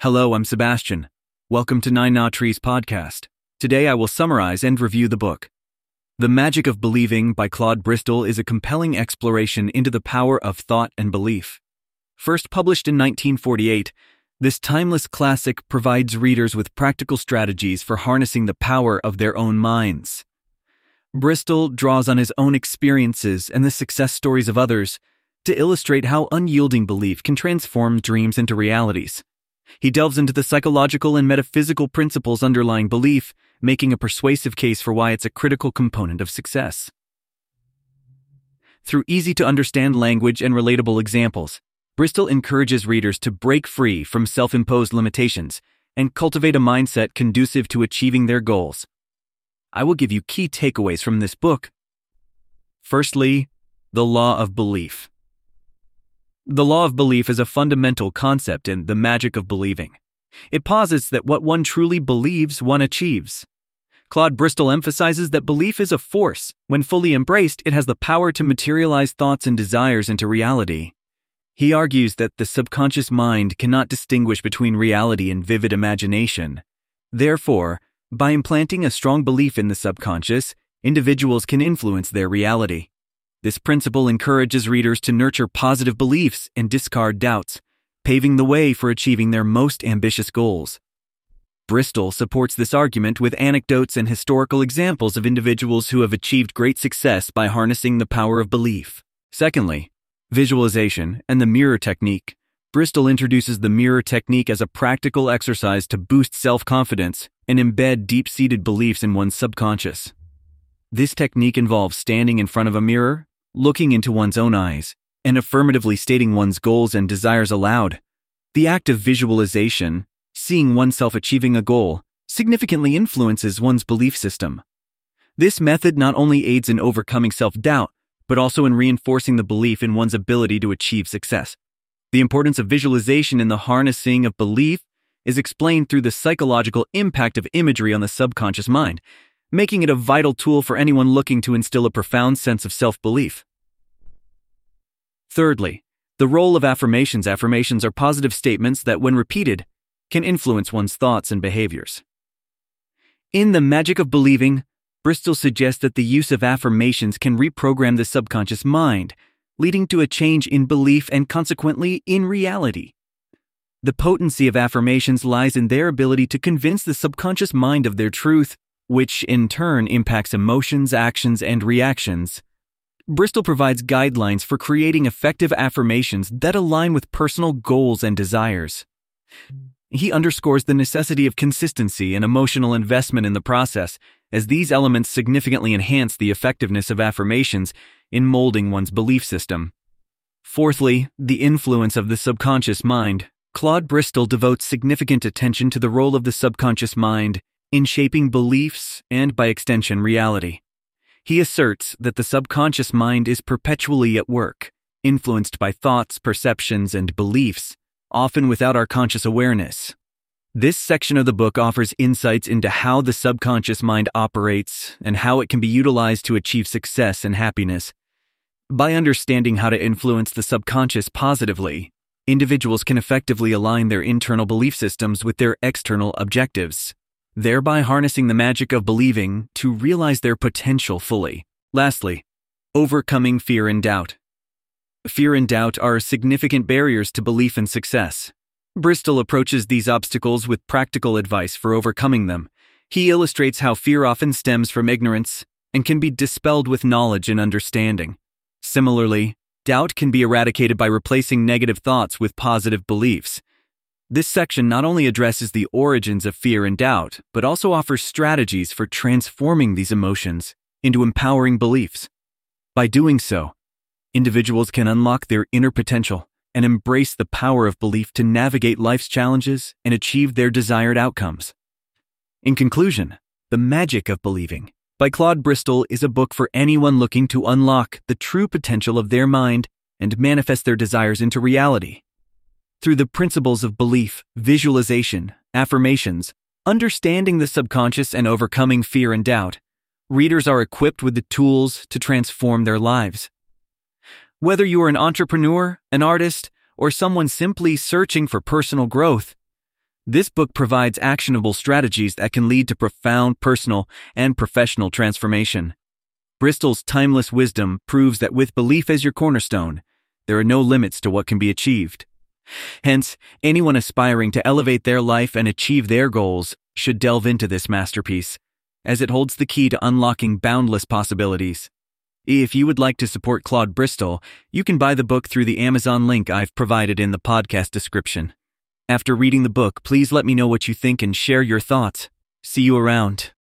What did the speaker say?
Hello, I'm Sebastian. Welcome to Nine Nah Trees podcast. Today I will summarize and review the book. The Magic of Believing by Claude Bristol is a compelling exploration into the power of thought and belief. First published in 1948, this timeless classic provides readers with practical strategies for harnessing the power of their own minds. Bristol draws on his own experiences and the success stories of others to illustrate how unyielding belief can transform dreams into realities. He delves into the psychological and metaphysical principles underlying belief, making a persuasive case for why it's a critical component of success. Through easy-to-understand language and relatable examples, Bristol encourages readers to break free from self-imposed limitations and cultivate a mindset conducive to achieving their goals. I will give you key takeaways from this book. Firstly, the law of belief. The law of belief is a fundamental concept in The Magic of Believing. It posits that what one truly believes, one achieves. Claude Bristol emphasizes that belief is a force. When fully embraced, it has the power to materialize thoughts and desires into reality. He argues that the subconscious mind cannot distinguish between reality and vivid imagination. Therefore, by implanting a strong belief in the subconscious, individuals can influence their reality. This principle encourages readers to nurture positive beliefs and discard doubts, paving the way for achieving their most ambitious goals. Bristol supports this argument with anecdotes and historical examples of individuals who have achieved great success by harnessing the power of belief. Secondly, visualization and the mirror technique. Bristol introduces the mirror technique as a practical exercise to boost self-confidence and embed deep-seated beliefs in one's subconscious. This technique involves standing in front of a mirror, looking into one's own eyes, and affirmatively stating one's goals and desires aloud. The act of visualization, seeing oneself achieving a goal, significantly influences one's belief system. This method not only aids in overcoming self-doubt, but also in reinforcing the belief in one's ability to achieve success. The importance of visualization in the harnessing of belief is explained through the psychological impact of imagery on the subconscious mind, making it a vital tool for anyone looking to instill a profound sense of self-belief. Thirdly, the role of affirmations. Affirmations are positive statements that, when repeated, can influence one's thoughts and behaviors. In The Magic of Believing, Bristol suggests that the use of affirmations can reprogram the subconscious mind, leading to a change in belief and consequently in reality. The potency of affirmations lies in their ability to convince the subconscious mind of their truth, which in turn impacts emotions, actions, and reactions. Bristol provides guidelines for creating effective affirmations that align with personal goals and desires. He underscores the necessity of consistency and emotional investment in the process, as these elements significantly enhance the effectiveness of affirmations in molding one's belief system. Fourthly, the influence of the subconscious mind. Claude Bristol devotes significant attention to the role of the subconscious mind in shaping beliefs and, by extension, reality. He asserts that the subconscious mind is perpetually at work, influenced by thoughts, perceptions, and beliefs, often without our conscious awareness. This section of the book offers insights into how the subconscious mind operates and how it can be utilized to achieve success and happiness. By understanding how to influence the subconscious positively, individuals can effectively align their internal belief systems with their external objectives, thereby harnessing the magic of believing to realize their potential fully. Lastly, overcoming fear and doubt. Fear and doubt are significant barriers to belief and success. Bristol approaches these obstacles with practical advice for overcoming them. He illustrates how fear often stems from ignorance and can be dispelled with knowledge and understanding. Similarly, doubt can be eradicated by replacing negative thoughts with positive beliefs. This section not only addresses the origins of fear and doubt, but also offers strategies for transforming these emotions into empowering beliefs. By doing so, individuals can unlock their inner potential and embrace the power of belief to navigate life's challenges and achieve their desired outcomes. In conclusion, The Magic of Believing by Claude Bristol is a book for anyone looking to unlock the true potential of their mind and manifest their desires into reality. Through the principles of belief, visualization, affirmations, understanding the subconscious, and overcoming fear and doubt, readers are equipped with the tools to transform their lives. Whether you are an entrepreneur, an artist, or someone simply searching for personal growth, This book provides actionable strategies that can lead to profound personal and professional transformation. Bristol's timeless wisdom proves that with belief as your cornerstone, there are no limits to what can be achieved. Hence, anyone aspiring to elevate their life and achieve their goals should delve into this masterpiece, as it holds the key to unlocking boundless possibilities. If you would like to support Claude Bristol, you can buy the book through the Amazon link I've provided in the podcast description. After reading the book, please let me know what you think and share your thoughts. See you around.